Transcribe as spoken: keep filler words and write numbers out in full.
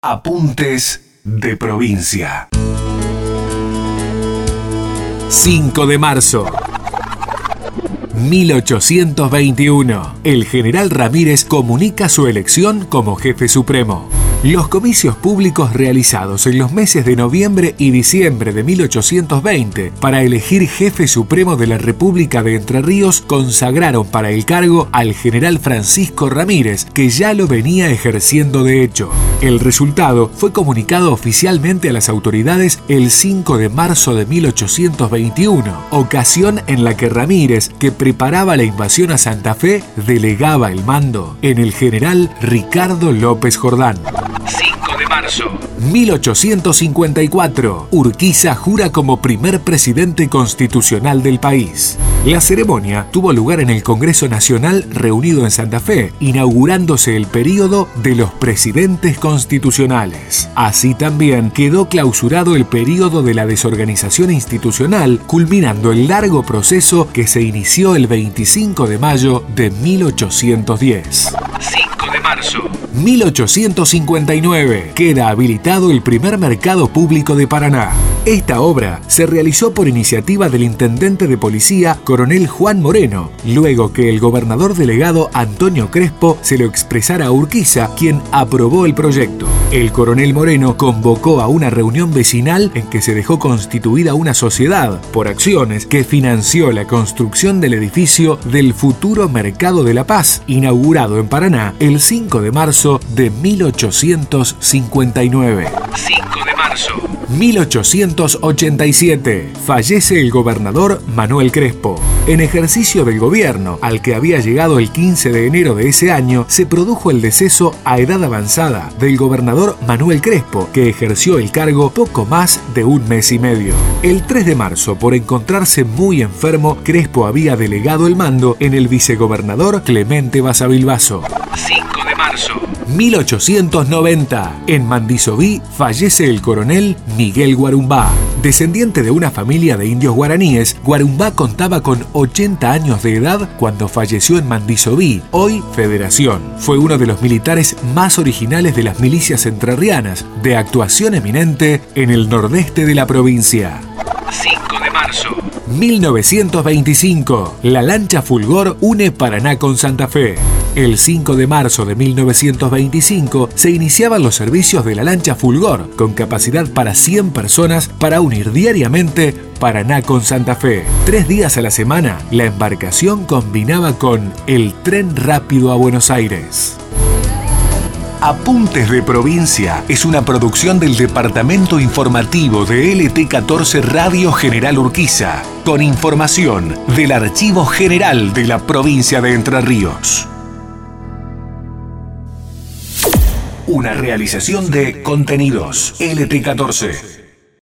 Apuntes de provincia. cinco de marzo. mil ochocientos veintiuno. El general Ramírez comunica su elección como jefe supremo. Los comicios públicos realizados en los meses de noviembre y diciembre de mil ochocientos veinte para elegir jefe supremo de la República de Entre Ríos consagraron para el cargo al general Francisco Ramírez, que ya lo venía ejerciendo de hecho. El resultado fue comunicado oficialmente a las autoridades el cinco de marzo de mil ochocientos veintiuno, ocasión en la que Ramírez, que preparaba la invasión a Santa Fe, delegaba el mando en el general Ricardo López Jordán. cinco de marzo. mil ochocientos cincuenta y cuatro. Urquiza jura como primer presidente constitucional del país. La ceremonia tuvo lugar en el Congreso Nacional reunido en Santa Fe, inaugurándose el período de los presidentes constitucionales. Así también quedó clausurado el período de la desorganización institucional, culminando el largo proceso que se inició el veinticinco de mayo de mil ochocientos diez. cinco de marzo. mil ochocientos cincuenta y nueve. Queda habilitado el primer mercado público de Paraná. Esta obra se realizó por iniciativa del intendente de policía, coronel Juan Moreno, luego que el gobernador delegado Antonio Crespo se lo expresara a Urquiza, quien aprobó el proyecto. El coronel Moreno convocó a una reunión vecinal en que se dejó constituida una sociedad por acciones que financió la construcción del edificio del futuro Mercado de la Paz, inaugurado en Paraná el cinco de marzo de mil ochocientos cincuenta y nueve. cinco de marzo. mil ochocientos ochenta y siete. Fallece el gobernador Manuel Crespo. En ejercicio del gobierno, al que había llegado el quince de enero de ese año, se produjo el deceso a edad avanzada del gobernador Manuel Crespo, que ejerció el cargo poco más de un mes y medio. El tres de marzo, por encontrarse muy enfermo, Crespo había delegado el mando en el vicegobernador Clemente Basavilbaso. cinco de marzo. mil ochocientos noventa. En Mandisoví fallece el coronel Miguel Guarumbá. Descendiente de una familia de indios guaraníes, Guarumbá contaba con ochenta años de edad cuando falleció en Mandisoví, hoy Federación. Fue uno de los militares más originales de las milicias entrerrianas, de actuación eminente en el nordeste de la provincia. cinco de marzo. mil novecientos veinticinco. La lancha Fulgor une Paraná con Santa Fe. El cinco de marzo de mil novecientos veinticinco se iniciaban los servicios de la lancha Fulgor, con capacidad para cien personas para unir diariamente Paraná con Santa Fe. Tres días a la semana, la embarcación combinaba con el tren rápido a Buenos Aires. Apuntes de Provincia es una producción del Departamento Informativo de L T catorce Radio General Urquiza, con información del Archivo General de la Provincia de Entre Ríos. Una realización de Contenidos L T catorce.